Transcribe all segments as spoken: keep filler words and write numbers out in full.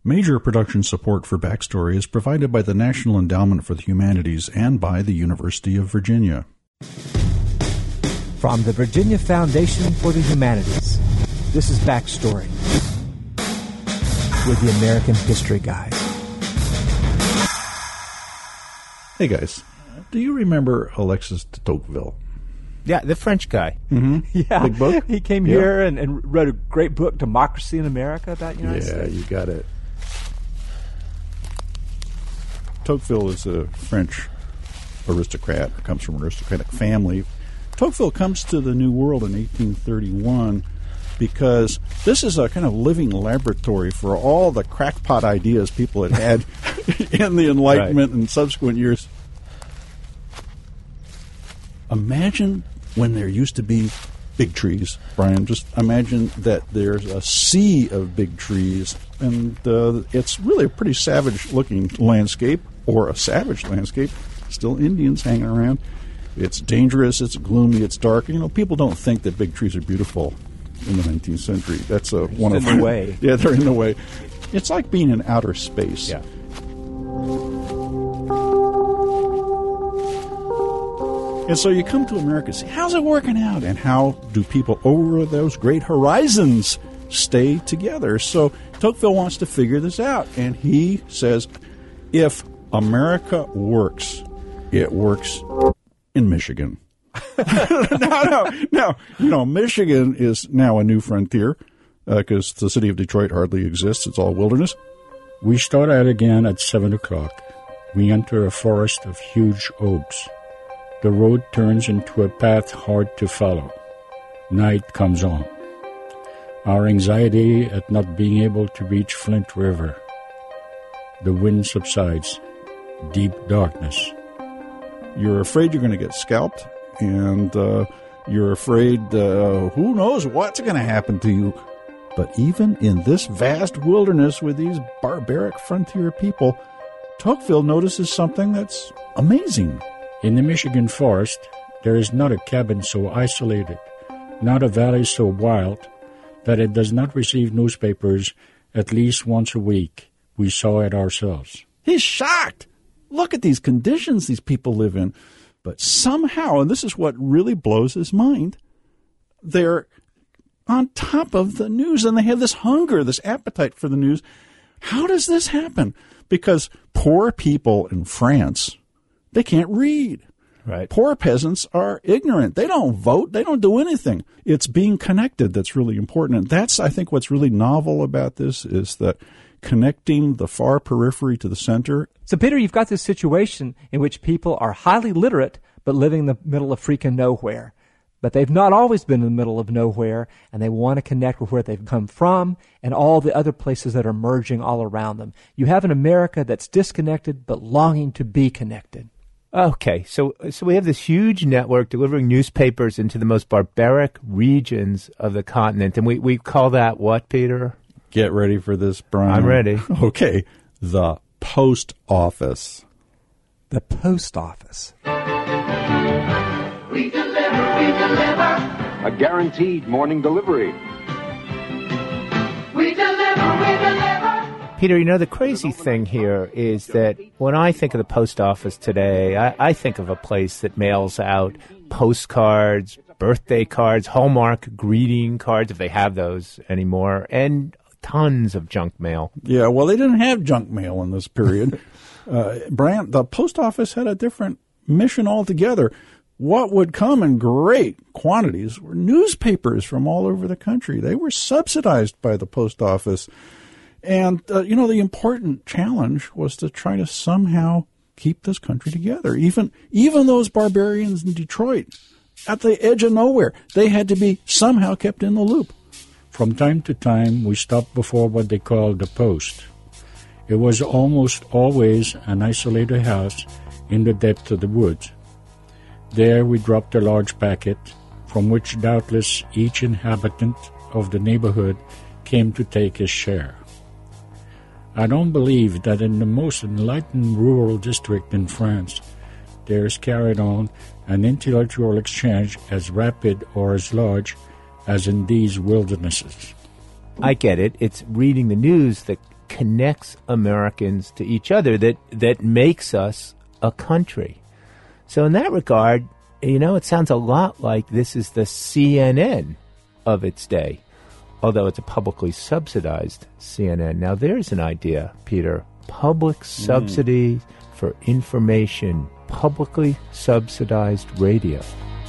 Major production support for Backstory is provided by the National Endowment for the Humanities and by the University of Virginia. From the Virginia Foundation for the Humanities, this is Backstory with the American History Guys. Hey guys, do you remember Alexis de Tocqueville? Yeah, the French guy. Mm-hmm. Yeah, big book. He came yeah. here and, and wrote a great book, Democracy in America, about the United yeah, States. Yeah, you got it. Tocqueville is a French aristocrat, comes from an aristocratic family. Tocqueville comes to the New World in eighteen thirty-one because this is a kind of living laboratory for all the crackpot ideas people had had in the Enlightenment right. and subsequent years. Imagine when there used to be big trees, Brian. Just imagine that there's a sea of big trees, and uh, it's really a pretty savage-looking landscape, or a savage landscape. Still Indians hanging around. It's dangerous, it's gloomy, it's dark. You know, people don't think that big trees are beautiful in the nineteenth century. That's a one in of the way. Yeah, they're in the way. It's like being in outer space. Yeah. And so you come to America and say, how's it working out? And how do people over those great horizons stay together? So Tocqueville wants to figure this out. And he says, if America works, it works in Michigan. no, no, no. You know, Michigan is now a new frontier because uh, the city of Detroit hardly exists. It's all wilderness. We start out again at seven o'clock. We enter a forest of huge oaks. The road turns into a path hard to follow. Night comes on. Our anxiety at not being able to reach Flint River. The wind subsides. Deep darkness. You're afraid you're going to get scalped, and uh, you're afraid uh, who knows what's going to happen to you. But even in this vast wilderness with these barbaric frontier people, Tocqueville notices something that's amazing. In the Michigan forest, there is not a cabin so isolated, not a valley so wild, that it does not receive newspapers at least once a week. We saw it ourselves. He's shocked. Look at these conditions these people live in. But somehow, and this is what really blows his mind, they're on top of the news, and they have this hunger, this appetite for the news. How does this happen? Because poor people in France, they can't read. Right. Poor peasants are ignorant. They don't vote. They don't do anything. It's being connected that's really important. And that's, I think, what's really novel about this is that connecting the far periphery to the center. So, Peter, you've got this situation in which people are highly literate but living in the middle of freaking nowhere. But they've not always been in the middle of nowhere, and they want to connect with where they've come from and all the other places that are merging all around them. You have an America that's disconnected but longing to be connected. Okay, so so we have this huge network delivering newspapers into the most barbaric regions of the continent, and we, we call that what, Peter? Get ready for this, Brian. I'm ready. Okay, the post office. The post office. We deliver, we deliver. A guaranteed morning delivery. We deliver, we deliver. Peter, you know, the crazy thing here is that when I think of the post office today, I, I think of a place that mails out postcards, birthday cards, Hallmark greeting cards, if they have those anymore, and tons of junk mail. Yeah, well, they didn't have junk mail in this period. uh, Brian, the post office had a different mission altogether. What would come in great quantities were newspapers from all over the country. They were subsidized by the post office. And, uh, you know, the important challenge was to try to somehow keep this country together. Even even those barbarians in Detroit, at the edge of nowhere, they had to be somehow kept in the loop. From time to time, we stopped before what they called the post. It was almost always an isolated house in the depth of the woods. There we dropped a large packet, from which doubtless each inhabitant of the neighborhood came to take his share. I don't believe that in the most enlightened rural district in France there is carried on an intellectual exchange as rapid or as large as in these wildernesses. I get it. It's reading the news that connects Americans to each other, that, that makes us a country. So in that regard, you know, it sounds a lot like this is the C N N of its day, although it's a publicly subsidized C N N. Now, there's an idea, Peter. Public subsidy mm. for information, publicly subsidized radio.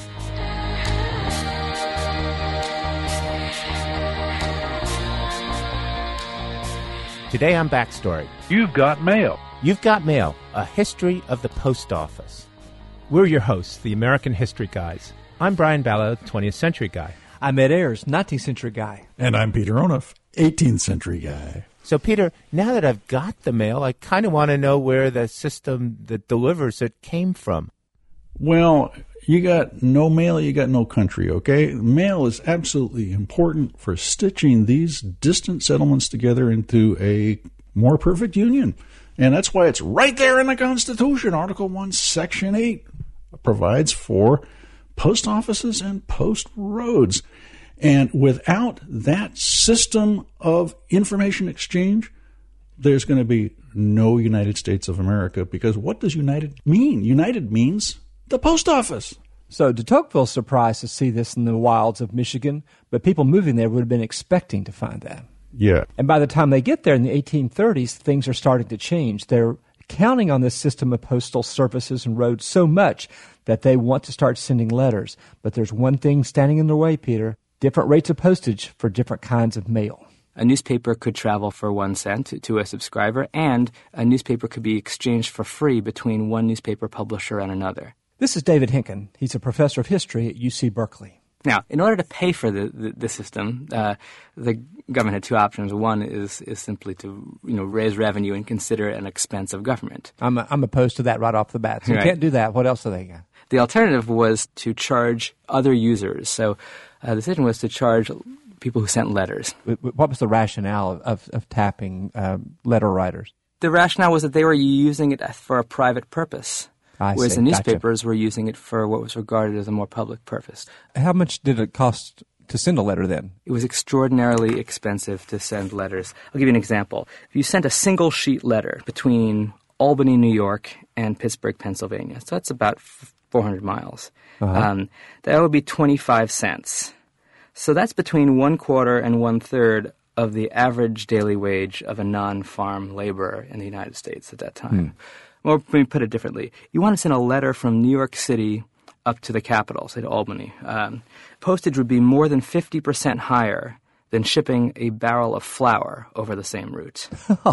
Today on Backstory, You've Got Mail. You've Got Mail, a history of the post office. We're your hosts, the American History Guys. I'm Brian Ballo, twentieth century guy. I'm Ed Ayers, nineteenth century guy. And I'm Peter Onuf, eighteenth century guy. So, Peter, now that I've got the mail, I kind of want to know where the system that delivers it came from. Well, you got no mail, you got no country, okay? Mail is absolutely important for stitching these distant settlements together into a more perfect union. And that's why it's right there in the Constitution. Article one, Section eight provides for post offices and post roads. And without that system of information exchange, there's going to be no United States of America, because what does united mean? United means the post office. So de Tocqueville's surprised to see this in the wilds of Michigan, but people moving there would have been expecting to find that. Yeah. And by the time they get there in the eighteen thirties, things are starting to change. They're counting on this system of postal services and roads so much that they want to start sending letters. But there's one thing standing in their way, Peter: different rates of postage for different kinds of mail. A newspaper could travel for one cent to a subscriber, and a newspaper could be exchanged for free between one newspaper publisher and another. This is David Hinken. He's a professor of history at U C Berkeley. Now, in order to pay for the, the, the system, uh, the government had two options. One is is simply to you know raise revenue and consider it an expense of government. I'm I'm opposed to that right off the bat. So Right. you can't do that. What else do they got? The alternative was to charge other users. So uh, the decision was to charge people who sent letters. What was the rationale of, of, of tapping uh, letter writers? The rationale was that they were using it for a private purpose, I whereas see. the Gotcha. newspapers were using it for what was regarded as a more public purpose. How much did it cost to send a letter then? It was extraordinarily expensive to send letters. I'll give you an example. If you sent a single sheet letter between Albany, New York, and Pittsburgh, Pennsylvania, so that's about four hundred miles, Uh-huh. um, that would be twenty-five cents. So that's between one quarter and one third of the average daily wage of a non-farm laborer in the United States at that time. Or let me put it differently. You want to send a letter from New York City up to the capital, say to Albany. Um, postage would be more than fifty percent higher than shipping a barrel of flour over the same route.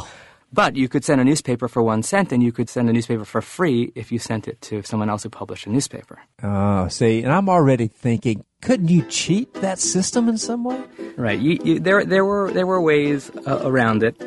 But you could send a newspaper for one cent, and you could send a newspaper for free if you sent it to someone else who published a newspaper. Oh, see, and I'm already thinking, couldn't you cheat that system in some way? Right. You, you, there, there were there were ways uh, around it.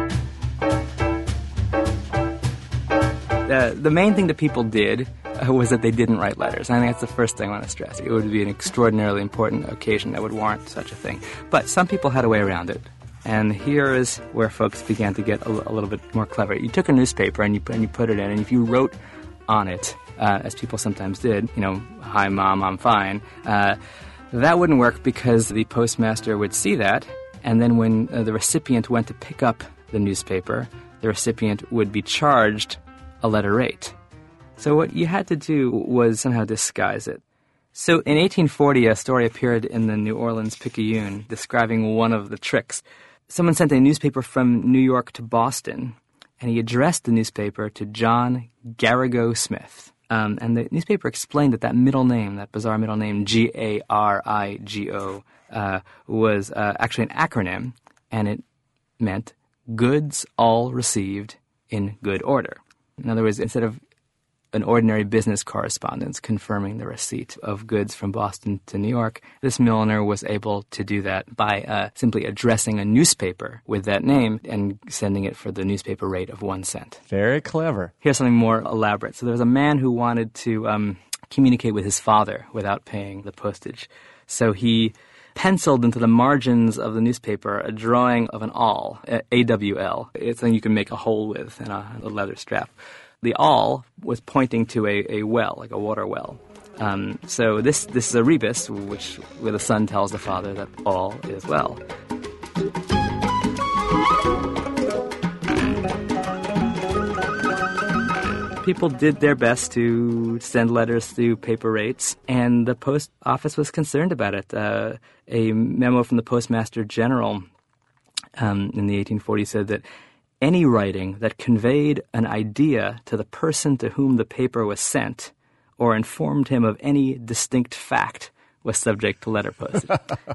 Uh, the main thing that people did uh, was that they didn't write letters. I think that's the first thing I want to stress. It would be an extraordinarily important occasion that would warrant such a thing. But some people had a way around it. And here is where folks began to get a, a little bit more clever. You took a newspaper and you, and you put it in, and if you wrote on it, uh, as people sometimes did, you know, "Hi, Mom, I'm fine," uh, that wouldn't work because the postmaster would see that, and then when uh, the recipient went to pick up the newspaper, the recipient would be charged a letter rate. So what you had to do was somehow disguise it. So in eighteen forty, a story appeared in the New Orleans Picayune describing one of the tricks. Someone sent a newspaper from New York to Boston, and he addressed the newspaper to John Garrigo Smith. Um, and the newspaper explained that that middle name, that bizarre middle name, G A R I G O, uh, was uh, actually an acronym, and it meant goods all received in good order. In other words, instead of an ordinary business correspondence confirming the receipt of goods from Boston to New York, this milliner was able to do that by uh, simply addressing a newspaper with that name and sending it for the newspaper rate of one cent. Very clever. Here's something more elaborate. So there was a man who wanted to um, communicate with his father without paying the postage. So he penciled into the margins of the newspaper a drawing of an awl, A W L. It's something you can make a hole with in a, a leather strap. The awl was pointing to a, a well, like a water well. Um, so this this is a rebus, which where the son tells the father that all is well. people did their best to send letters through paper rates, and the post office was concerned about it. Uh, a memo from the Postmaster General um, in the eighteen forties said that any writing that conveyed an idea to the person to whom the paper was sent or informed him of any distinct fact was subject to letter postage.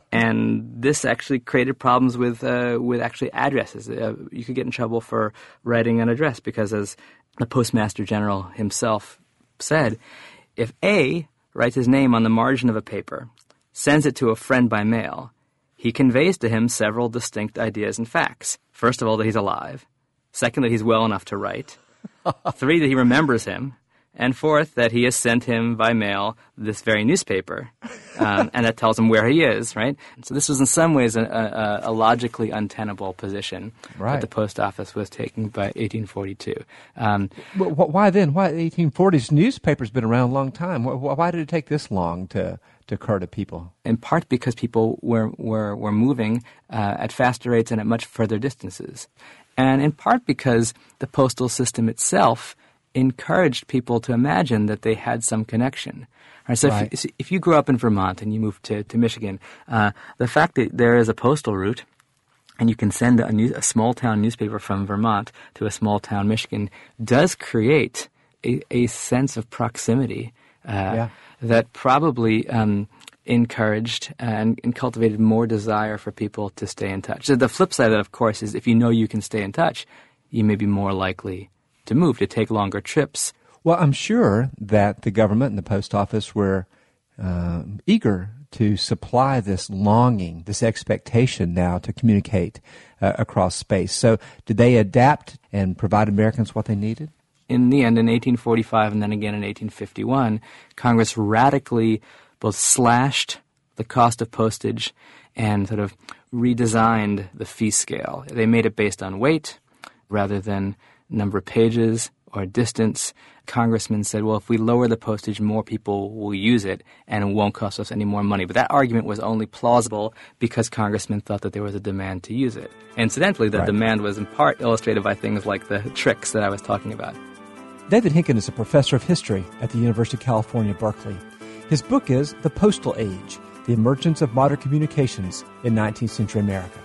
And this actually created problems with uh, with actually addresses. Uh, you could get in trouble for writing an address because, as the Postmaster General himself said, if A writes his name on the margin of a paper, sends it to a friend by mail, he conveys to him several distinct ideas and facts. First of all, that he's alive. Second, that he's well enough to write. Three, that he remembers him. And fourth, that he has sent him by mail this very newspaper, um, and that tells him where he is, right? So this was in some ways a, a, a logically untenable position right. that the post office was taking by eighteen forty-two. Um, well, why then? Why the eighteen forties? Newspaper's been around a long time. Why did it take this long to, to occur to people? In part because people were, were, were moving uh, at faster rates and at much further distances. And in part because the postal system itself encouraged people to imagine that they had some connection. Right, so right. If, if you grew up in Vermont and you moved to, to Michigan, uh, the fact that there is a postal route and you can send a, new, a small-town newspaper from Vermont to a small-town Michigan does create a, a sense of proximity uh, yeah. that probably um, encouraged and, and cultivated more desire for people to stay in touch. So the flip side of that, of course, is if you know you can stay in touch, you may be more likely to move, to take longer trips. Well, I'm sure that the government and the post office were uh, eager to supply this longing, this expectation now to communicate uh, across space. So did they adapt and provide Americans what they needed? In the end, in eighteen forty-five and then again in eighteen fifty-one, Congress radically both slashed the cost of postage and sort of redesigned the fee scale. They made it based on weight rather than number of pages or distance. Congressmen said, well, if we lower the postage, more people will use it and it won't cost us any more money. But that argument was only plausible because congressmen thought that there was a demand to use it. Incidentally, the right. demand was in part illustrated by things like the tricks that I was talking about. David Hinken is a professor of history at the University of California, Berkeley. His book is The Postal Age, The Emergence of Modern Communications in nineteenth Century America.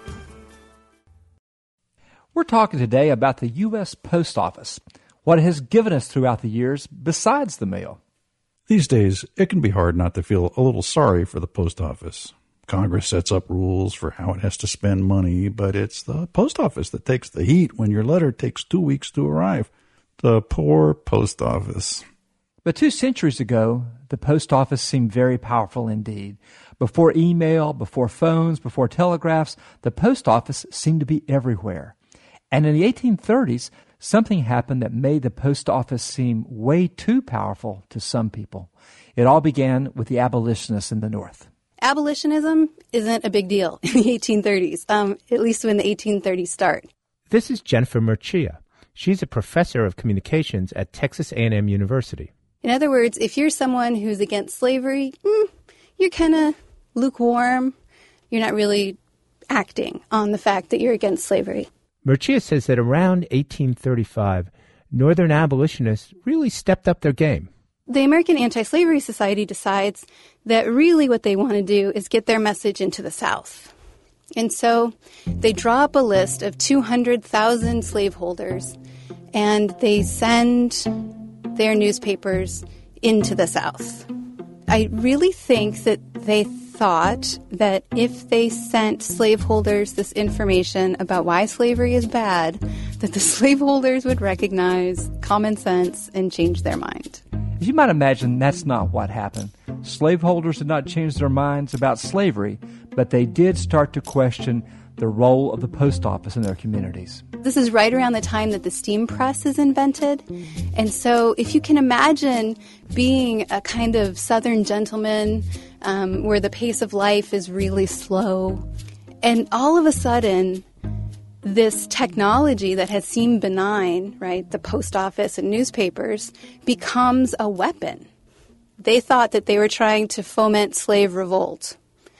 We're talking today about the U S Post Office, what it has given us throughout the years besides the mail. These days, it can be hard not to feel a little sorry for the post office. Congress sets up rules for how it has to spend money, but it's the post office that takes the heat when your letter takes two weeks to arrive. The poor post office. But two centuries ago, the post office seemed very powerful indeed. Before email, before phones, before telegraphs, the post office seemed to be everywhere. And in the eighteen thirties, something happened that made the post office seem way too powerful to some people. It all began with the abolitionists in the North. Abolitionism isn't a big deal in the eighteen thirties, um, at least when the eighteen thirties start. This is Jennifer Murcia. She's a professor of communications at Texas A and M University. In other words, if you're someone who's against slavery, mm, you're kind of lukewarm. You're not really acting on the fact that you're against slavery. Murcia says that around eighteen thirty-five, Northern abolitionists really stepped up their game. The American Anti-Slavery Society decides that really what they want to do is get their message into the South. And so they draw up a list of two hundred thousand slaveholders, and they send their newspapers into the South. I really think that they thought that if they sent slaveholders this information about why slavery is bad, that the slaveholders would recognize common sense and change their mind. As you might imagine, that's not what happened. Slaveholders did not change their minds about slavery, but they did start to question the role of the post office in their communities. This is right around the time that the steam press is invented. And so if you can imagine being a kind of Southern gentleman um, where the pace of life is really slow, and all of a sudden this technology that has seemed benign, right, the post office and newspapers, becomes a weapon. They thought that they were trying to foment slave revolt.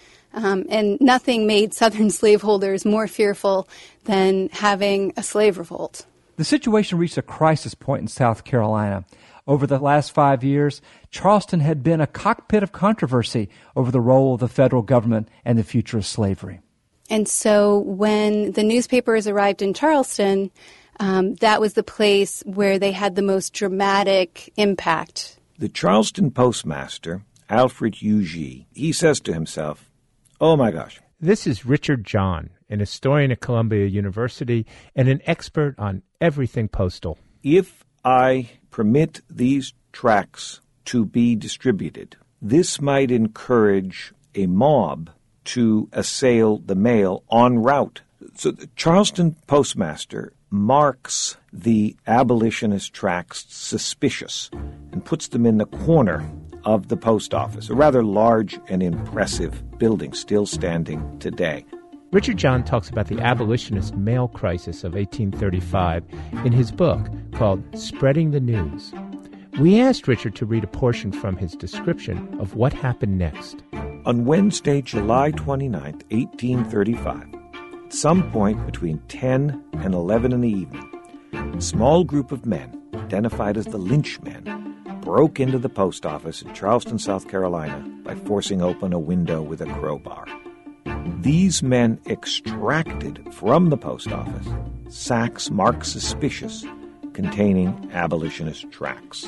Um, and nothing made Southern slaveholders more fearful than having a slave revolt. The situation reached a crisis point in South Carolina. Over the last five years, Charleston had been a cockpit of controversy over the role of the federal government and the future of slavery. And so when the newspapers arrived in Charleston, um, that was the place where they had the most dramatic impact. The Charleston postmaster, Alfred Huger, he says to himself, oh my gosh. This is Richard John, an historian at Columbia University and an expert on everything postal. If I permit these tracts to be distributed, this might encourage a mob to assail the mail en route. So the Charleston postmaster marks the abolitionist tracts suspicious and puts them in the corner of the post office, a rather large and impressive building still standing today. Richard John talks about the abolitionist mail crisis of eighteen thirty-five in his book called Spreading the News. We asked Richard to read a portion from his description of what happened next. On Wednesday, July twenty-ninth, eighteen thirty-five, at some point between ten and eleven in the evening, a small group of men, identified as the Lynchmen, broke into the post office in Charleston, South Carolina, by forcing open a window with a crowbar. These men extracted from the post office sacks marked suspicious containing abolitionist tracts.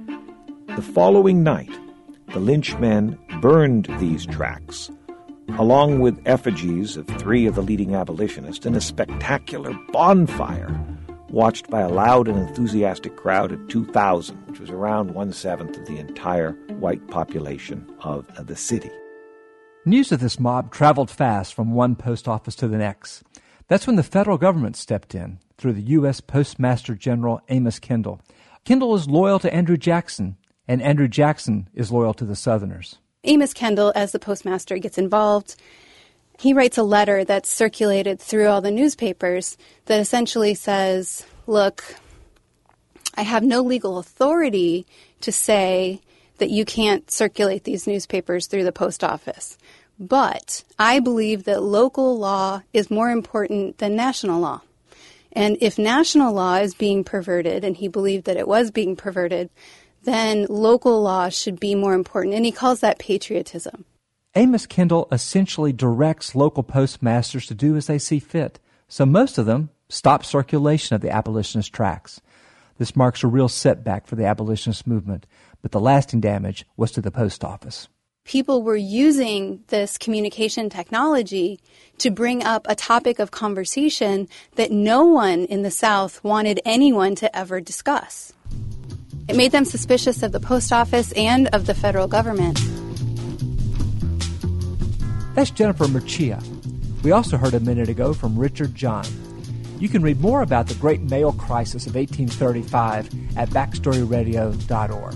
The following night, the Lynchmen burned these tracts, along with effigies of three of the leading abolitionists, in a spectacular bonfire watched by a loud and enthusiastic crowd of two thousand, which was around one-seventh of the entire white population of the city. News of this mob traveled fast from one post office to the next. That's when the federal government stepped in through the U S Postmaster General Amos Kendall. Kendall is loyal to Andrew Jackson, and Andrew Jackson is loyal to the Southerners. Amos Kendall, as the postmaster, gets involved. He writes a letter that's circulated through all the newspapers that essentially says, look, I have no legal authority to say that you can't circulate these newspapers through the post office. But I believe that local law is more important than national law. And if national law is being perverted, and he believed that it was being perverted, then local law should be more important. And he calls that patriotism. Amos Kendall essentially directs local postmasters to do as they see fit. So most of them stop circulation of the abolitionist tracts. This marks a real setback for the abolitionist movement, but the lasting damage was to the post office. People were using this communication technology to bring up a topic of conversation that no one in the South wanted anyone to ever discuss. It made them suspicious of the post office and of the federal government. That's Jennifer Murcia. We also heard a minute ago from Richard John. You can read more about the Great Mail Crisis of eighteen thirty-five at backstory radio dot org.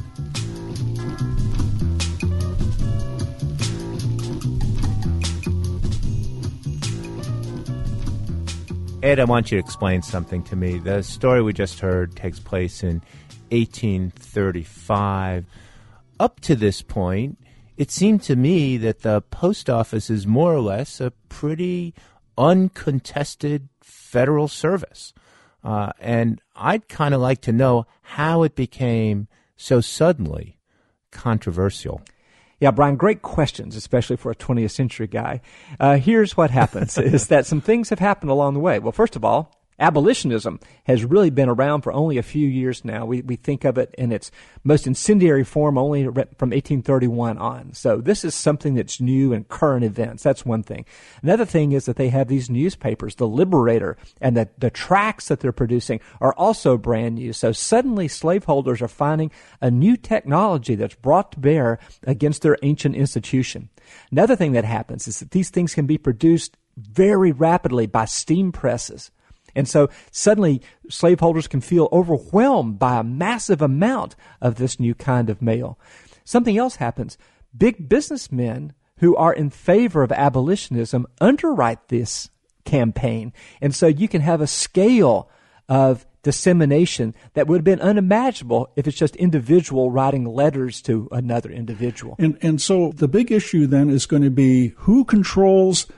Ed, I want you to explain something to me. The story we just heard takes place in eighteen thirty-five. Up to this point, it seemed to me that the post office is more or less a pretty uncontested federal service. Uh, and I'd kind of like to know how it became so suddenly controversial. Yeah, Brian, great questions, especially for a twentieth century guy. Uh, here's what happens, is that some things have happened along the way. Well, first of all, abolitionism has really been around for only a few years now. We we think of it in its most incendiary form only from eighteen thirty-one on. So this is something that's new and current events. That's one thing. Another thing is that they have these newspapers, the Liberator, and the, the tracts that they're producing are also brand new. So suddenly slaveholders are finding a new technology that's brought to bear against their ancient institution. Another thing that happens is that these things can be produced very rapidly by steam presses. And so suddenly slaveholders can feel overwhelmed by a massive amount of this new kind of mail. Something else happens. Big businessmen who are in favor of abolitionism underwrite this campaign. And so you can have a scale of dissemination that would have been unimaginable if it's just individual writing letters to another individual. And, and so the big issue then is going to be who controls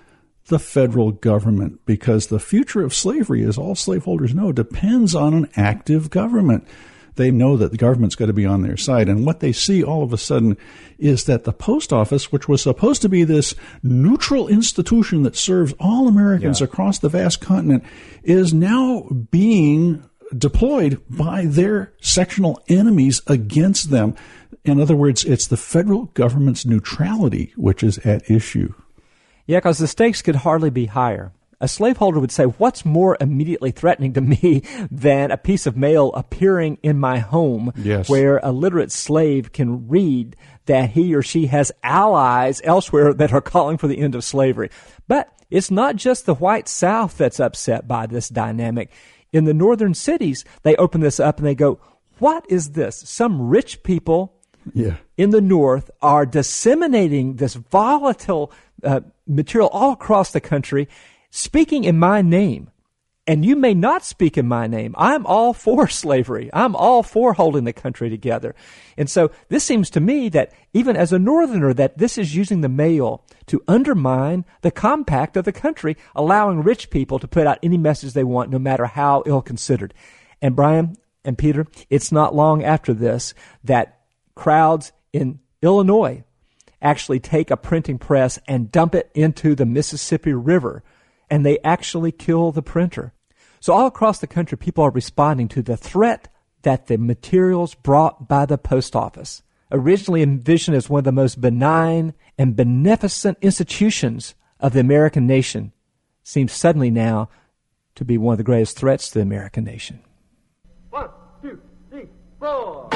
the federal government, because the future of slavery, as all slaveholders know, depends on an active government. They know that the government's got to be on their side. And what they see all of a sudden is that the post office, which was supposed to be this neutral institution that serves all Americans yeah. across the vast continent, is now being deployed by their sectional enemies against them. In other words, it's the federal government's neutrality which is at issue. Yeah, because the stakes could hardly be higher. A slaveholder would say, what's more immediately threatening to me than a piece of mail appearing in my home yes. where a literate slave can read that he or she has allies elsewhere that are calling for the end of slavery? But it's not just the white South that's upset by this dynamic. In the northern cities, they open this up and they go, what is this? Some rich people yeah. in the North are disseminating this volatile uh, material all across the country, speaking in my name. And you may not speak in my name. I'm all for slavery. I'm all for holding the country together. And so this seems to me that even as a Northerner, that this is using the mail to undermine the compact of the country, allowing rich people to put out any message they want, no matter how ill-considered. And Brian and Peter, it's not long after this that crowds in Illinois actually take a printing press and dump it into the Mississippi River, and they actually kill the printer. So all across the country, people are responding to the threat that the materials brought by the post office, originally envisioned as one of the most benign and beneficent institutions of the American nation, seems suddenly now to be one of the greatest threats to the American nation. One, two, three, four.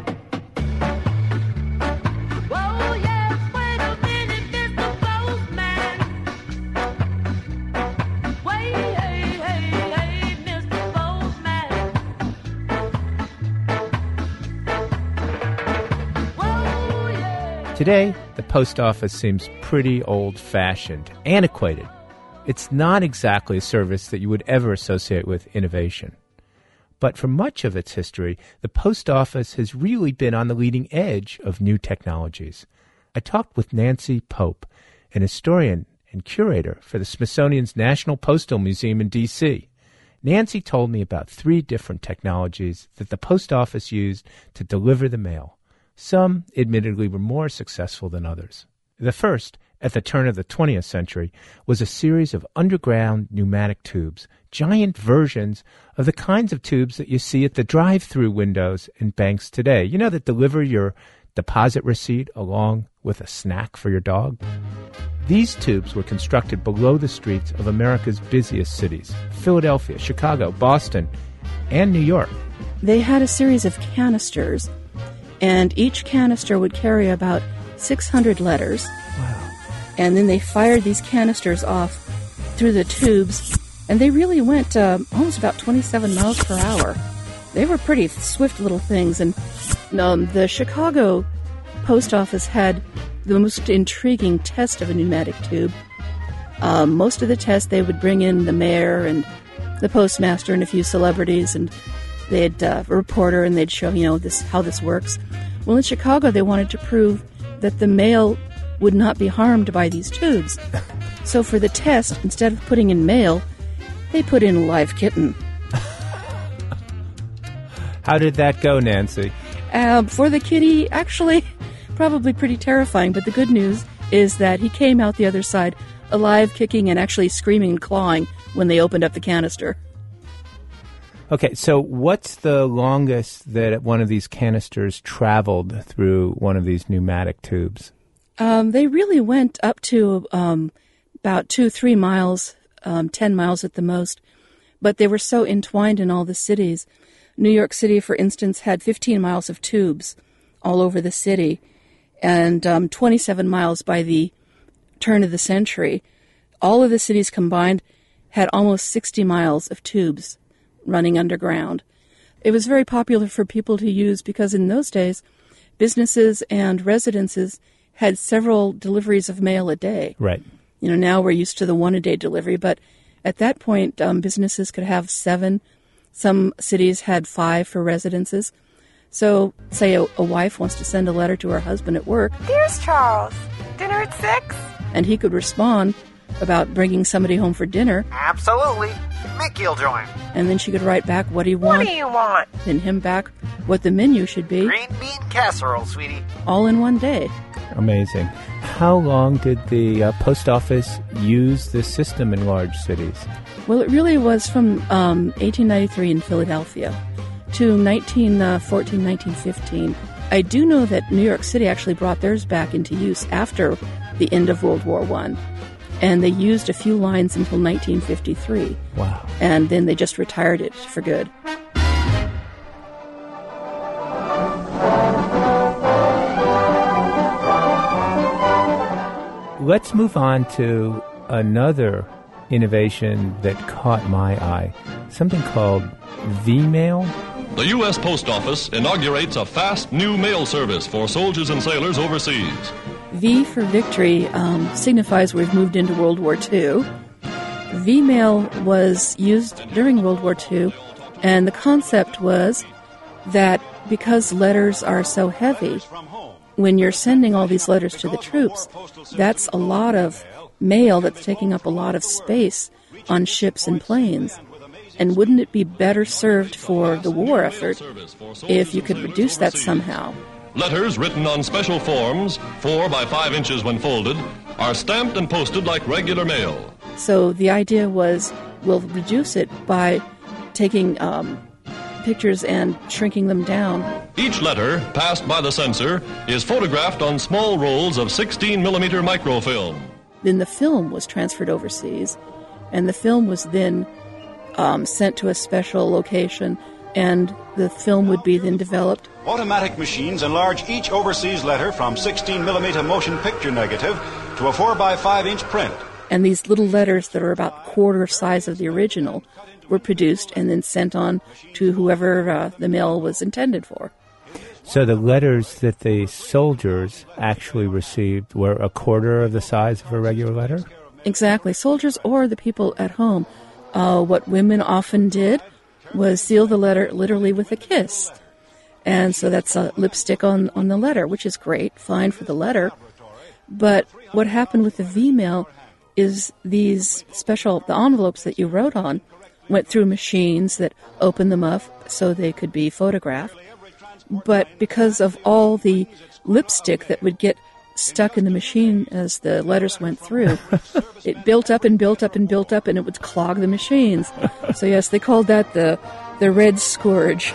Today, the post office seems pretty old-fashioned, antiquated. It's not exactly a service that you would ever associate with innovation. But for much of its history, the post office has really been on the leading edge of new technologies. I talked with Nancy Pope, an historian and curator for the Smithsonian's National Postal Museum in D C Nancy told me about three different technologies that the post office used to deliver the mail. Some, admittedly, were more successful than others. The first, at the turn of the twentieth century, was a series of underground pneumatic tubes, giant versions of the kinds of tubes that you see at the drive-through windows in banks today. You know, that deliver your deposit receipt along with a snack for your dog? These tubes were constructed below the streets of America's busiest cities, Philadelphia, Chicago, Boston, and New York. They had a series of canisters, and each canister would carry about six hundred letters. Wow. And then they fired these canisters off through the tubes, and they really went uh, almost about twenty-seven miles per hour. They were pretty swift little things, and um, the Chicago post office had the most intriguing test of a pneumatic tube. Um, most of the tests, they would bring in the mayor and the postmaster and a few celebrities, and they'd uh, a reporter, and they'd show, you know, this how this works. Well, in Chicago, they wanted to prove that the mail would not be harmed by these tubes. So for the test, instead of putting in mail, they put in a live kitten. How did that go, Nancy? Uh, for the kitty, actually, probably pretty terrifying, but the good news is that he came out the other side alive, kicking, and actually screaming and clawing when they opened up the canister. Okay, so what's the longest that one of these canisters traveled through one of these pneumatic tubes? Um, they really went up to um, about two, three miles, um, ten miles at the most, but they were so entwined in all the cities. New York City, for instance, had fifteen miles of tubes all over the city, and um, twenty-seven miles by the turn of the century. All of the cities combined had almost sixty miles of tubes running underground. It was very popular for people to use because in those days, businesses and residences had several deliveries of mail a day. Right. You know, now we're used to the one-a-day delivery, but at that point, um, businesses could have seven. Some cities had five for residences. So, say a, a wife wants to send a letter to her husband at work. Here's Charles. Dinner at six? And he could respond about bringing somebody home for dinner. Absolutely. Mickey'll join. And then she could write back, what do you want? What do you want? Then him back, what the menu should be. Green bean casserole, sweetie. All in one day. Amazing. How long did the uh, post office use this system in large cities? Well, it really was from um, eighteen ninety-three in Philadelphia to nineteen fourteen, nineteen fifteen. I do know that New York City actually brought theirs back into use after the end of World War One. And they used a few lines until nineteen fifty-three. Wow. And then they just retired it for good. Let's move on to another innovation that caught my eye, something called V-mail. The U S Post Office inaugurates a fast new mail service for soldiers and sailors overseas. V for victory um, signifies we've moved into World War Two. V-mail was used during World War Two, and the concept was that because letters are so heavy, when you're sending all these letters to the troops, that's a lot of mail that's taking up a lot of space on ships and planes. And wouldn't it be better served for the war effort if you could reduce that somehow? Letters written on special forms, four by five inches when folded, are stamped and posted like regular mail. So the idea was we'll reduce it by taking um, pictures and shrinking them down. Each letter, passed by the censor, is photographed on small rolls of sixteen millimeter microfilm. Then the film was transferred overseas, and the film was then um, sent to a special location, and the film would be then developed. Automatic machines enlarge each overseas letter from sixteen millimeter motion picture negative to a four by five inch print. And these little letters that are about quarter size of the original were produced and then sent on to whoever uh, the mail was intended for. So the letters that the soldiers actually received were a quarter of the size of a regular letter? Exactly. Soldiers or the people at home. Uh, what women often did was seal the letter literally with a kiss. And so that's a lipstick on, on the letter, which is great, fine for the letter. But what happened with the V-mail is these special, the envelopes that you wrote on went through machines that opened them up so they could be photographed. But because of all the lipstick that would get stuck in the machine as the letters went through, it built up and built up and built up, and it would clog the machines. So yes, they called that the the red scourge.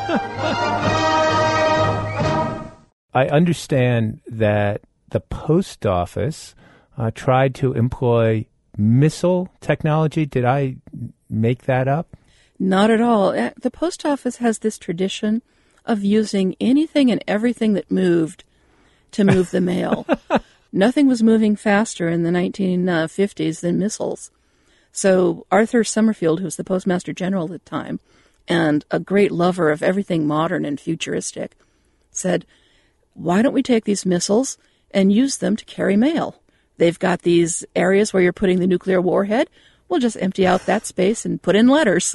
I understand that the post office uh, tried to employ missile technology. Did I make that up? Not at all. The post office has this tradition of using anything and everything that moved to move the mail. Nothing was moving faster in the nineteen fifties than missiles. So Arthur Summerfield, who was the Postmaster General at the time, and a great lover of everything modern and futuristic, said, why don't we take these missiles and use them to carry mail? They've got these areas where you're putting the nuclear warhead. We'll just empty out that space and put in letters.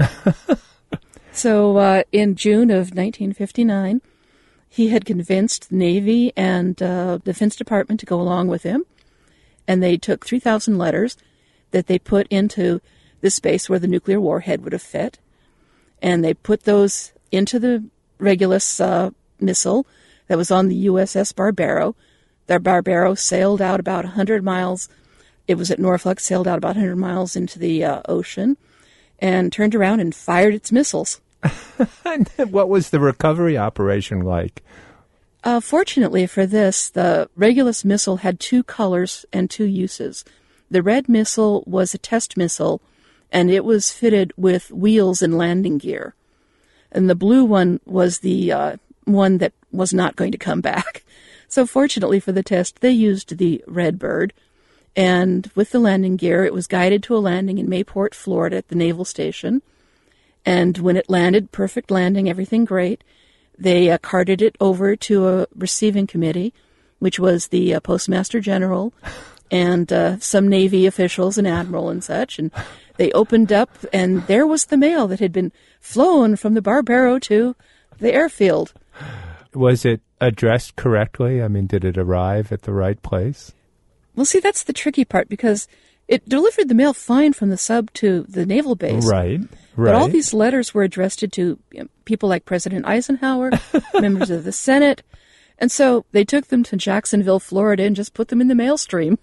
So uh, in June of nineteen fifty-nine, he had convinced the Navy and uh, Defense Department to go along with him, and they took three thousand letters that they put into the space where the nuclear warhead would have fit, and they put those into the Regulus uh, missile that was on the U S S Barbaro. The Barbaro sailed out about one hundred miles. It was at Norfolk, sailed out about one hundred miles into the uh, ocean, and turned around and fired its missiles. What was the recovery operation like? Uh, fortunately for this, the Regulus missile had two colors and two uses. The red missile was a test missile, and it was fitted with wheels and landing gear. And the blue one was the uh, one that was not going to come back. So fortunately for the test, they used the Red Bird. And with the landing gear, it was guided to a landing in Mayport, Florida at the Naval Station. And when it landed, perfect landing, everything great, they uh, carted it over to a receiving committee, which was the uh, Postmaster General and uh, some Navy officials, an admiral and such. And they opened up, and there was the mail that had been flown from the Barbaro to the airfield. Was it addressed correctly? I mean, did it arrive at the right place? Well, see, that's the tricky part, because It delivered the mail fine from the sub to the naval base. Right, right. But all these letters were addressed to you know, people like President Eisenhower, members of the Senate, and so they took them to Jacksonville, Florida, and just put them in the mail stream.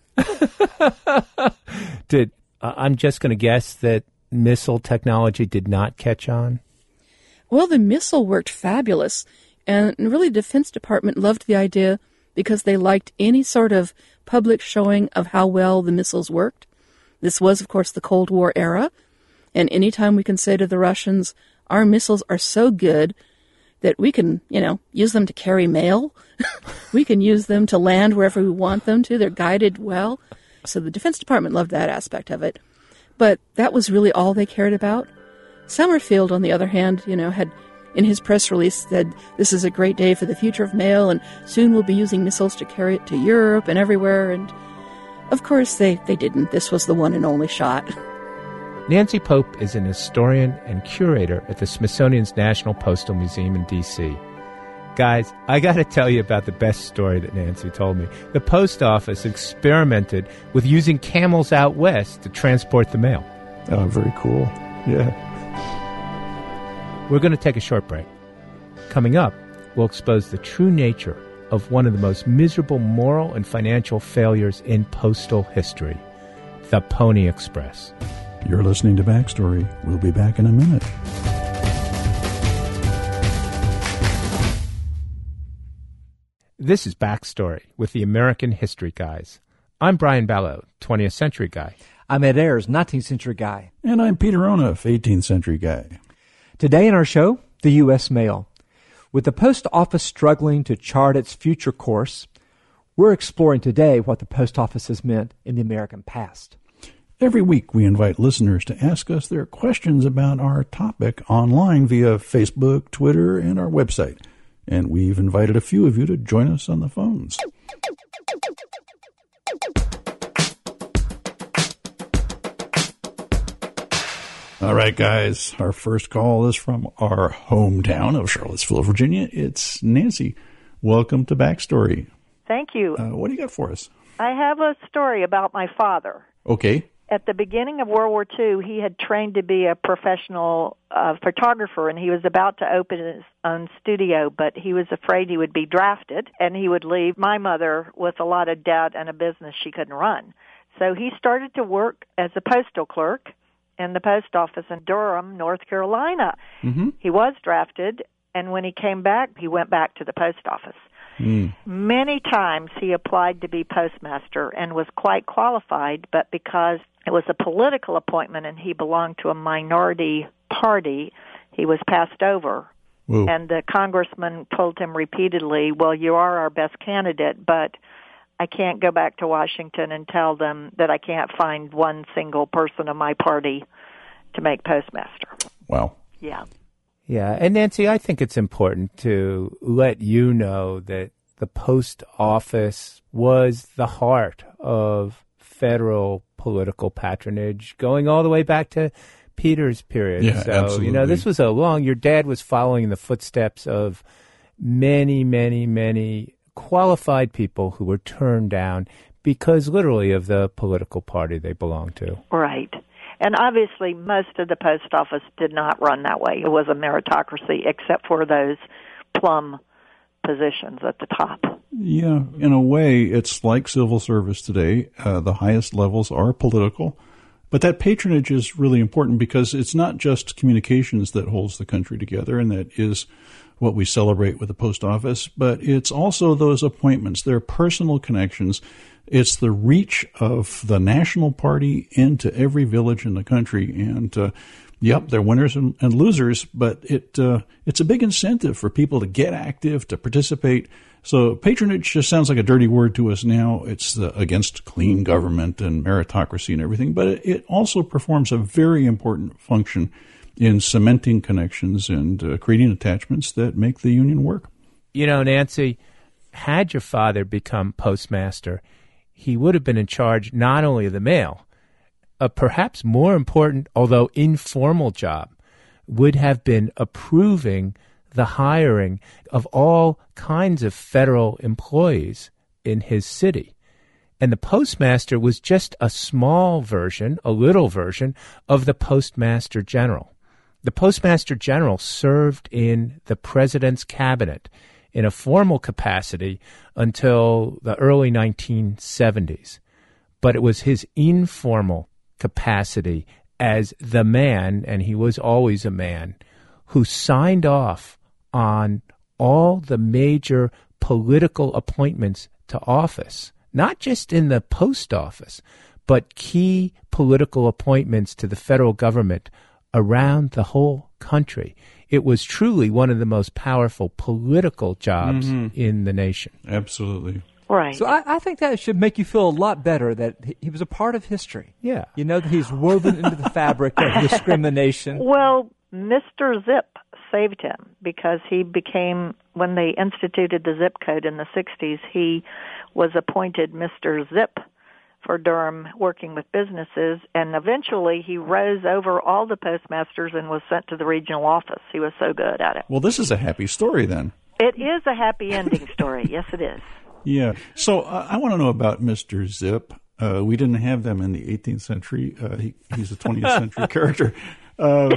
Did uh, I'm just going to guess that missile technology did not catch on? Well, the missile worked fabulous, and really the Defense Department loved the idea because they liked any sort of public showing of how well the missiles worked. This was, of course, the Cold War era, and anytime we can say to the Russians, our missiles are so good that we can, you know, use them to carry mail, we can use them to land wherever we want them to, they're guided well. So the Defense Department loved that aspect of it. But that was really all they cared about. Summerfield, on the other hand, you know, had in his press release said, this is a great day for the future of mail, and soon we'll be using missiles to carry it to Europe and everywhere. And of course, they, they didn't. This was the one and only shot. Nancy Pope is an historian and curator at the Smithsonian's National Postal Museum in D C Guys, I got to tell you about the best story that Nancy told me. The post office experimented with using camels out west to transport the mail. Oh, very cool. Yeah. We're going to take a short break. Coming up, we'll expose the true nature of one of the most miserable moral and financial failures in postal history, the Pony Express. You're listening to Backstory. We'll be back in a minute. This is Backstory with the American History Guys. I'm Brian Ballo, twentieth century guy. I'm Ed Ayers, nineteenth century guy. And I'm Peter Onuf, eighteenth century guy. Today in our show, the U S mail. With the post office struggling to chart its future course, we're exploring today what the post office has meant in the American past. Every week we invite listeners to ask us their questions about our topic online via Facebook, Twitter, and our website. And we've invited a few of you to join us on the phones. All right, guys, our first call is from our hometown of Charlottesville, Virginia. It's Nancy. Welcome to Backstory. Thank you. Uh, what do you got for us? I have a story about my father. Okay. At the beginning of World War Two, he had trained to be a professional uh, photographer, and he was about to open his own studio, but he was afraid he would be drafted, and he would leave my mother with a lot of debt and a business she couldn't run. So he started to work as a postal clerk in the post office in Durham, North Carolina. Mm-hmm. He was drafted, and when he came back, he went back to the post office. Mm. Many times he applied to be postmaster and was quite qualified, but because it was a political appointment and he belonged to a minority party, he was passed over. Whoa. And the congressman told him repeatedly, well, you are our best candidate, but I can't go back to Washington and tell them that I can't find one single person of my party to make postmaster. Wow. Yeah. Yeah, and Nancy, I think it's important to let you know that the post office was the heart of federal political patronage going all the way back to Peter's period. Yeah, so, absolutely. you know, this was a long, your dad was following in the footsteps of many, many, many qualified people who were turned down because literally of the political party they belonged to. Right. And obviously, most of the post office did not run that way. It was a meritocracy, except for those plum positions at the top. Yeah, in a way, it's like civil service today. Uh, the highest levels are political. But that patronage is really important because it's not just communications that holds the country together, and that is what we celebrate with the post office, but it's also those appointments, their personal connections. It's the reach of the national party into every village in the country. And, uh, yep, they're winners and, and losers, but it uh, it's a big incentive for people to get active, to participate. So patronage just sounds like a dirty word to us now. It's uh, against clean government and meritocracy and everything, but it, it also performs a very important function in cementing connections and uh, creating attachments that make the union work. You know, Nancy, had your father become postmaster, he would have been in charge not only of the mail, a perhaps more important, although informal job, would have been approving the hiring of all kinds of federal employees in his city. And the postmaster was just a small version, a little version, of the postmaster general. The postmaster general served in the president's cabinet in a formal capacity until the early nineteen seventies. But it was his informal capacity as the man, and he was always a man, who signed off on all the major political appointments to office, not just in the post office, but key political appointments to the federal government around the whole country. It was truly one of the most powerful political jobs mm-hmm. in the nation. Absolutely. Right. So I, I think that should make you feel a lot better that he, he was a part of history. Yeah. You know that he's woven into the fabric of discrimination. Well, Mister Zip saved him because he became, when they instituted the zip code in the sixties, he was appointed Mister Zip for Durham, working with businesses, and eventually he rose over all the postmasters and was sent to the regional office. He was so good at it. Well, this is a happy story then. It is a happy ending story. Yes, it is. Yeah. So uh, I want to know about Mister Zip. Uh, we didn't have them in the eighteenth century. Uh, he, he's a twentieth century character. Uh,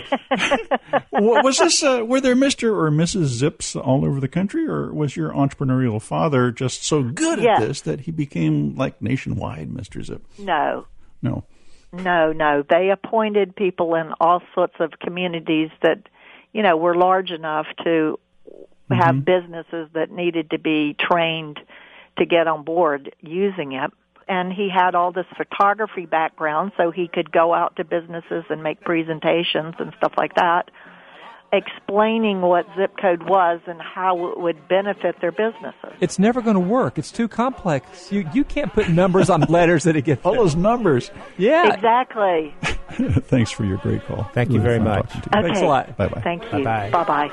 was this, uh, were there Mister or Missus Zips all over the country, or was your entrepreneurial father just so good yes. at this that he became like nationwide Mister Zip? No. No. No, no. They appointed people in all sorts of communities that, you know, were large enough to mm-hmm. have businesses that needed to be trained to get on board using it. And he had all this photography background, so he could go out to businesses and make presentations and stuff like that, explaining what zip code was and how it would benefit their businesses. It's never going to work. It's too complex. You you can't put numbers on letters that it gets all those numbers. Yeah, exactly. Thanks for your great call. Thank you very much. Okay. Thanks a lot. Bye bye. Thank you. Bye bye bye.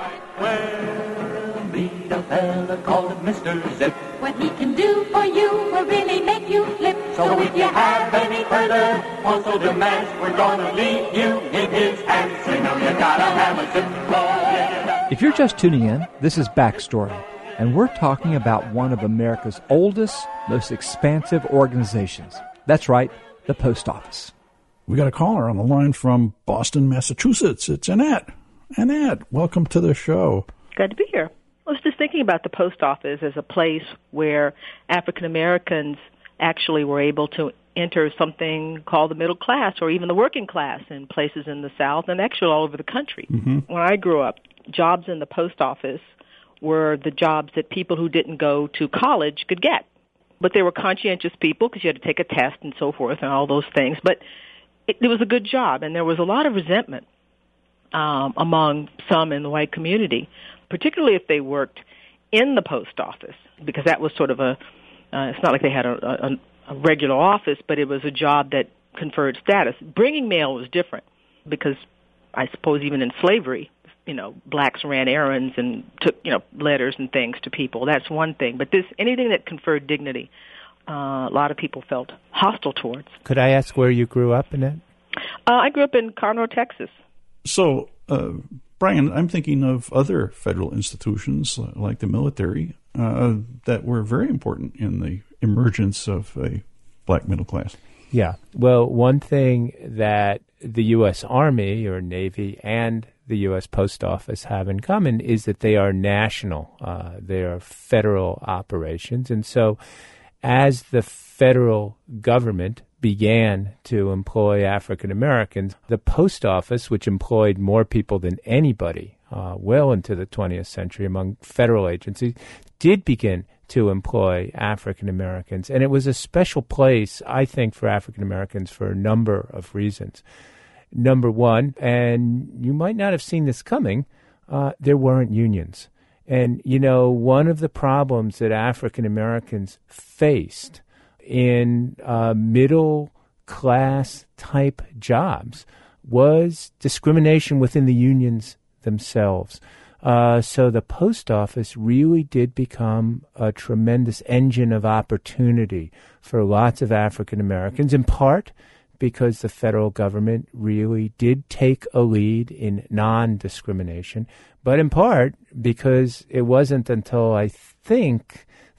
Well, meet a fella called Mister Zip. What he can do for you will really make you flip. So if you have any further postal demands, we're gonna leave you in his hands. You know you gotta have a zip code. If you're just tuning in, this is Backstory, and we're talking about one of America's oldest, most expansive organizations. That's right, the Post Office. We got a caller on the line from Boston, Massachusetts. It's Annette. Annette, welcome to the show. Glad to be here. I was just thinking about the post office as a place where African Americans actually were able to enter something called the middle class or even the working class in places in the South and actually all over the country. Mm-hmm. When I grew up, jobs in the post office were the jobs that people who didn't go to college could get. But they were conscientious people because you had to take a test and so forth and all those things. But it, it was a good job, and there was a lot of resentment um, among some in the white community, particularly if they worked in the post office, because that was sort of a, uh, it's not like they had a, a, a regular office, but it was a job that conferred status. Bringing mail was different because I suppose even in slavery, you know, blacks ran errands and took, you know, letters and things to people. That's one thing. But this, anything that conferred dignity, uh, a lot of people felt hostile towards. Could I ask where you grew up, Annette? Uh, I grew up in Conroe, Texas. So, uh, Brian, I'm thinking of other federal institutions like the military uh, that were very important in the emergence of a black middle class. Yeah. Well, one thing that the U S Army or Navy and the U S Post Office have in common is that they are national. Uh, they are federal operations. And so as the federal government began to employ African Americans, the post office, which employed more people than anybody uh, well into the twentieth century among federal agencies, did begin to employ African Americans. And it was a special place, I think, for African Americans for a number of reasons. Number one, and you might not have seen this coming, uh, there weren't unions. And, you know, one of the problems that African Americans faced in uh, middle-class type jobs was discrimination within the unions themselves. Uh, so the post office really did become a tremendous engine of opportunity for lots of African Americans, in part because the federal government really did take a lead in non-discrimination, but in part because it wasn't until, I think,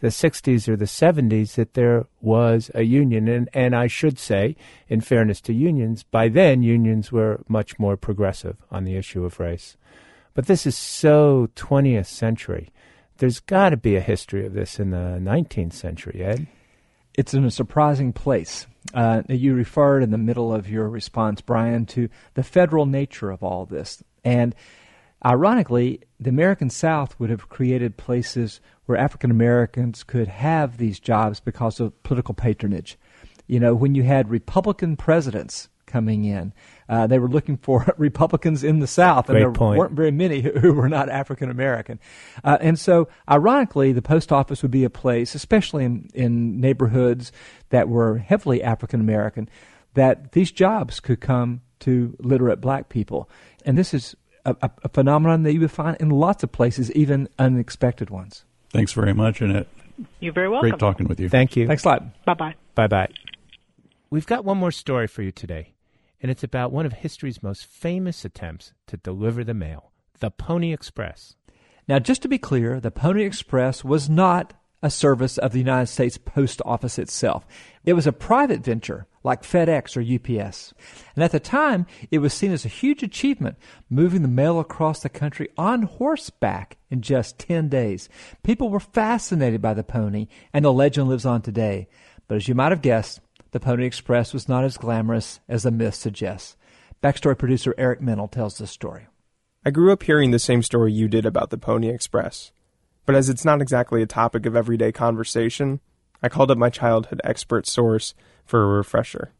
the sixties or the seventies that there was a union. And, and I should say, in fairness to unions, by then unions were much more progressive on the issue of race. But this is so twentieth century. There's got to be a history of this in the nineteenth century, Ed. It's in a surprising place. Uh, you referred in the middle of your response, Brian, to the federal nature of all this. And ironically, the American South would have created places where African Americans could have these jobs because of political patronage. You know, when you had Republican presidents coming in, uh, they were looking for Republicans in the South, and Great there point. weren't very many who, who were not African American. Uh, and so, ironically, the post office would be a place, especially in, in neighborhoods that were heavily African American, that these jobs could come to literate black people. And this is a, a, a phenomenon that you would find in lots of places, even unexpected ones. Thanks very much, Annette. You're very welcome. Great talking with you. Thank you. Thanks a lot. Bye-bye. Bye-bye. We've got one more story for you today, and it's about one of history's most famous attempts to deliver the mail, the Pony Express. Now, just to be clear, the Pony Express was not a service of the United States Post Office itself. It was a private venture like FedEx or U P S. And at the time, it was seen as a huge achievement, moving the mail across the country on horseback in just ten days. People were fascinated by the pony, and the legend lives on today. But as you might have guessed, the Pony Express was not as glamorous as the myth suggests. Backstory producer Eric Mennel tells this story. I grew up hearing the same story you did about the Pony Express. But as it's not exactly a topic of everyday conversation, I called up my childhood expert source for a refresher.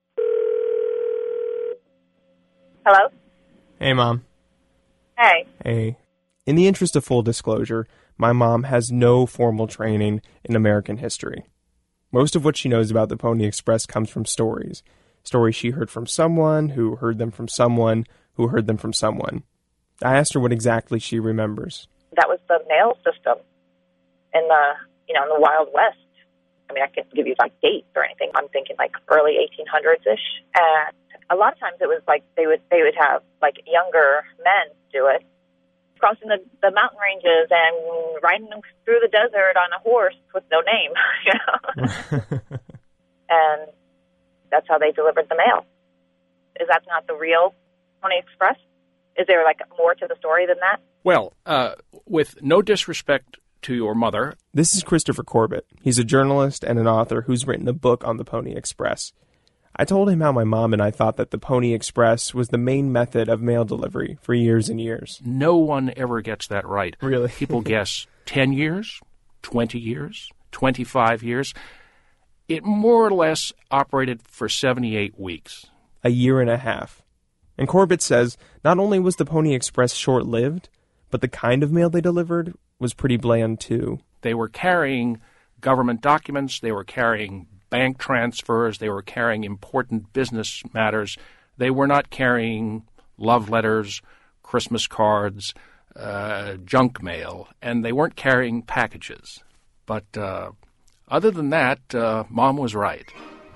Hello? Hey, Mom. Hey. Hey. In the interest of full disclosure, my mom has no formal training in American history. Most of what she knows about the Pony Express comes from stories. Stories she heard from someone who heard them from someone who heard them from someone. I asked her what exactly she remembers. That was the mail system in the, you know, in the Wild West. I mean, I can't give you like dates or anything. I'm thinking like early eighteen hundreds ish. And a lot of times it was like they would they would have like younger men do it, crossing the, the mountain ranges and riding them through the desert on a horse with no name, you know. And that's how they delivered the mail. Is that not the real Pony Express? Is there like more to the story than that? Well, uh, with no disrespect to your mother. This is Christopher Corbett. He's a journalist and an author who's written a book on the Pony Express. I told him how my mom and I thought that the Pony Express was the main method of mail delivery for years and years. No one ever gets that right. Really? People guess ten years, twenty years, twenty-five years. It more or less operated for seventy-eight weeks. A year and a half. And Corbett says not only was the Pony Express short-lived, but the kind of mail they delivered was pretty bland, too. They were carrying government documents, they were carrying bank transfers, they were carrying important business matters. They were not carrying love letters, Christmas cards, uh, junk mail, and they weren't carrying packages. But uh, other than that, uh, Mom was right.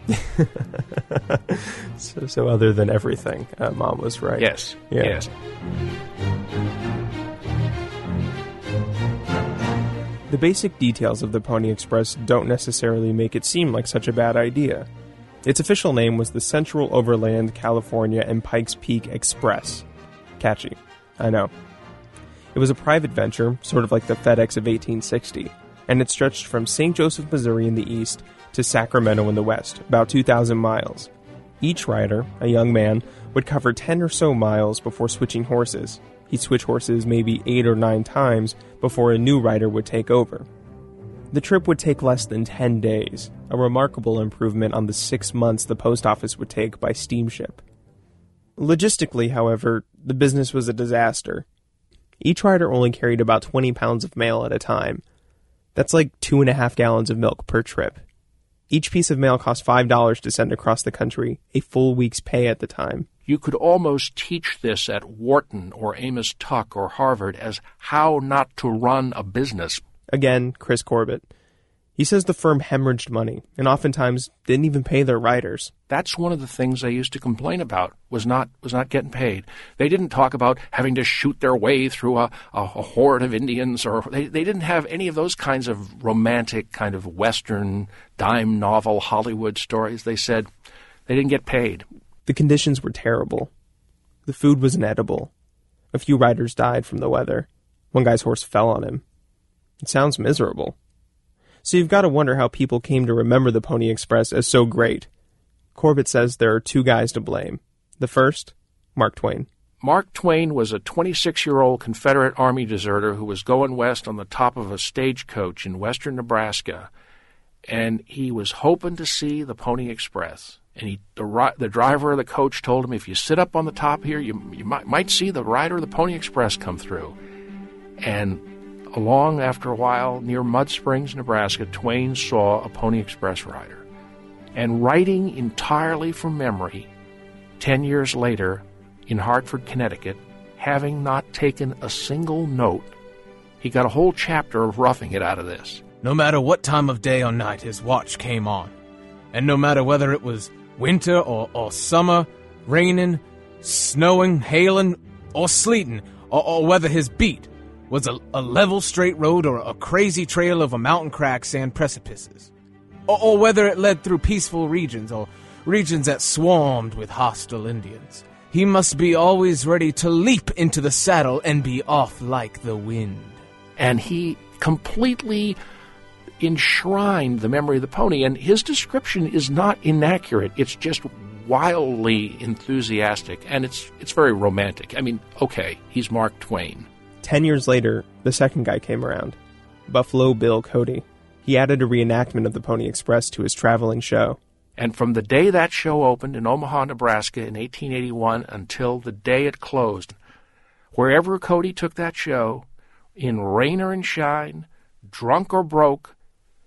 so, so other than everything, uh, Mom was right. Yes, yeah. yes. The basic details of the Pony Express don't necessarily make it seem like such a bad idea. Its official name was the Central Overland California and Pikes Peak Express. Catchy, I know. It was a private venture, sort of like the FedEx of eighteen sixty, and it stretched from Saint Joseph, Missouri in the east to Sacramento in the west, about two thousand miles. Each rider, a young man, would cover ten or so miles before switching horses. He'd switch horses maybe eight or nine times before a new rider would take over. The trip would take less than ten days, a remarkable improvement on the six months the post office would take by steamship. Logistically, however, the business was a disaster. Each rider only carried about twenty pounds of mail at a time. That's like two and a half gallons of milk per trip. Each piece of mail cost five dollars to send across the country, a full week's pay at the time. You could almost teach this at Wharton or Amos Tuck or Harvard as how not to run a business. Again, Chris Corbett. He says the firm hemorrhaged money and oftentimes didn't even pay their riders. That's one of the things they used to complain about, was not was not getting paid. They didn't talk about having to shoot their way through a, a, a horde of Indians, or they, they didn't have any of those kinds of romantic, kind of Western, dime novel, Hollywood stories. They said they didn't get paid. The conditions were terrible. The food was inedible. A few riders died from the weather. One guy's horse fell on him. It sounds miserable. So you've got to wonder how people came to remember the Pony Express as so great. Corbett says there are two guys to blame. The first, Mark Twain. Mark Twain was a twenty-six-year-old Confederate Army deserter who was going west on the top of a stagecoach in western Nebraska, and he was hoping to see the Pony Express. And he, the, the driver of the coach told him, if you sit up on the top here, you, you might, might see the rider of the Pony Express come through. And along after a while, near Mud Springs, Nebraska, Twain saw a Pony Express rider. And writing entirely from memory, ten years later, in Hartford, Connecticut, having not taken a single note, he got a whole chapter of roughing it out of this. No matter what time of day or night his watch came on, and no matter whether it was winter or, or summer, raining, snowing, hailing, or sleeting, or, or whether his beat was a, a level straight road or a crazy trail of a mountain cracks and precipices, or, or whether it led through peaceful regions or regions that swarmed with hostile Indians, he must be always ready to leap into the saddle and be off like the wind. And he completely enshrined the memory of the pony, and his description is not inaccurate. It's just wildly enthusiastic, and it's it's very romantic. I mean, okay, he's Mark Twain. Ten years later, the second guy came around, Buffalo Bill Cody. He added a reenactment of the Pony Express to his traveling show. And from the day that show opened in Omaha, Nebraska in eighteen eighty-one until the day it closed, wherever Cody took that show, in rain or in shine, drunk or broke,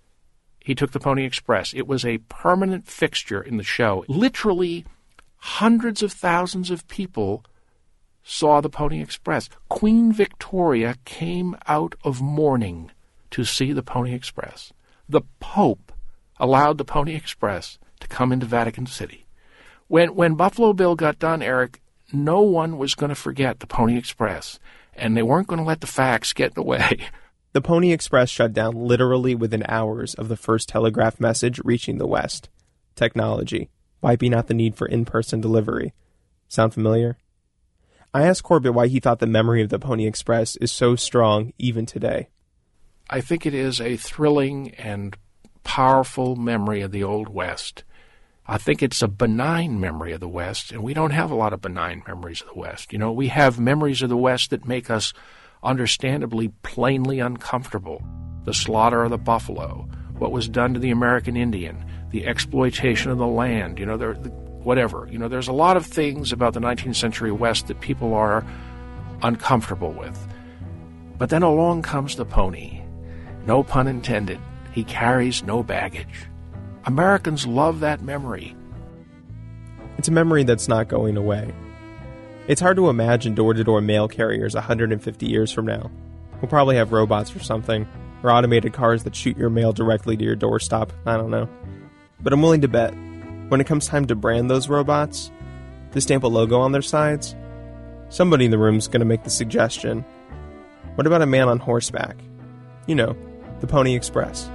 he took the Pony Express. It was a permanent fixture in the show. Literally hundreds of thousands of people saw the Pony Express. Queen Victoria came out of mourning to see the Pony Express. The Pope allowed the Pony Express to come into Vatican City. When when Buffalo Bill got done, Eric, no one was going to forget the Pony Express, and they weren't going to let the facts get in the way. The Pony Express shut down literally within hours of the first telegraph message reaching the West. Technology, wiping out the need for in-person delivery. Sound familiar? I asked Corbett why he thought the memory of the Pony Express is so strong even today. I think it is a thrilling and powerful memory of the Old West. I think it's a benign memory of the West, and we don't have a lot of benign memories of the West. You know, we have memories of the West that make us understandably plainly uncomfortable. The slaughter of the buffalo, what was done to the American Indian, the exploitation of the land, you know, there, whatever. You know, there's a lot of things about the nineteenth century West that people are uncomfortable with. But then along comes the pony. No pun intended. He carries no baggage. Americans love that memory. It's a memory that's not going away. It's hard to imagine door-to-door mail carriers one hundred fifty years from now. We'll probably have robots or something, or automated cars that shoot your mail directly to your doorstep. I don't know. But I'm willing to bet, when it comes time to brand those robots, to stamp a logo on their sides, somebody in the room's going to make the suggestion. What about a man on horseback? You know, the Pony Express.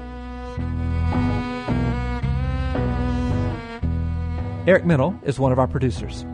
Eric Mennel is one of our producers.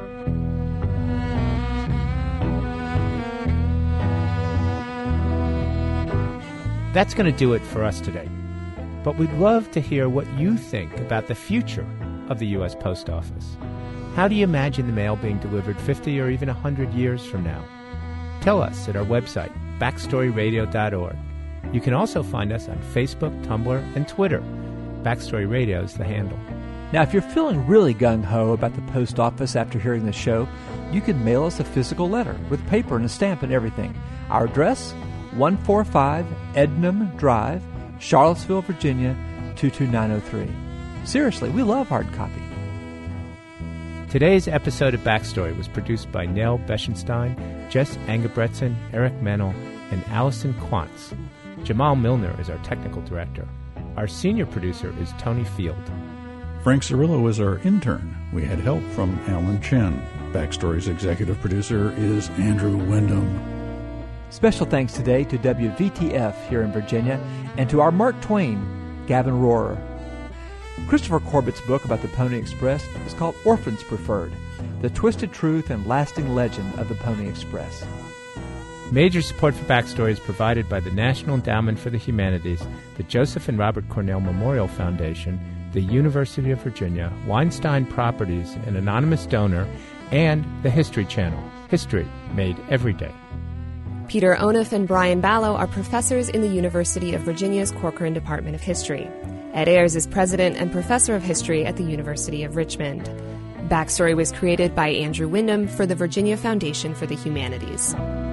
That's going to do it for us today. But we'd love to hear what you think about the future of the U S Post Office. How do you imagine the mail being delivered fifty or even one hundred years from now? Tell us at our website, backstory radio dot org. You can also find us on Facebook, Tumblr, and Twitter. Backstory Radio is the handle. Now, if you're feeling really gung-ho about the post office after hearing the show, you can mail us a physical letter with paper and a stamp and everything. Our address, one forty-five Ednam Drive, Charlottesville, Virginia, two two nine oh three. Seriously, we love hard copy. Today's episode of Backstory was produced by Nell Beschenstein, Jess Angebretson, Eric Mennel, and Allison Quantz. Jamal Milner is our technical director. Our senior producer is Tony Field. Frank Cirillo is our intern. We had help from Alan Chen. Backstory's executive producer is Andrew Wyndham. Special thanks today to W V T F here in Virginia and to our Mark Twain, Gavin Rohrer. Christopher Corbett's book about the Pony Express is called Orphans Preferred, The Twisted Truth and Lasting Legend of the Pony Express. Major support for Backstory is provided by the National Endowment for the Humanities, the Joseph and Robert Cornell Memorial Foundation, the University of Virginia, Weinstein Properties, an anonymous donor, and the History Channel. History made every day. Peter Onuf and Brian Ballo are professors in the University of Virginia's Corcoran Department of History. Ed Ayers is president and professor of history at the University of Richmond. Backstory was created by Andrew Wyndham for the Virginia Foundation for the Humanities.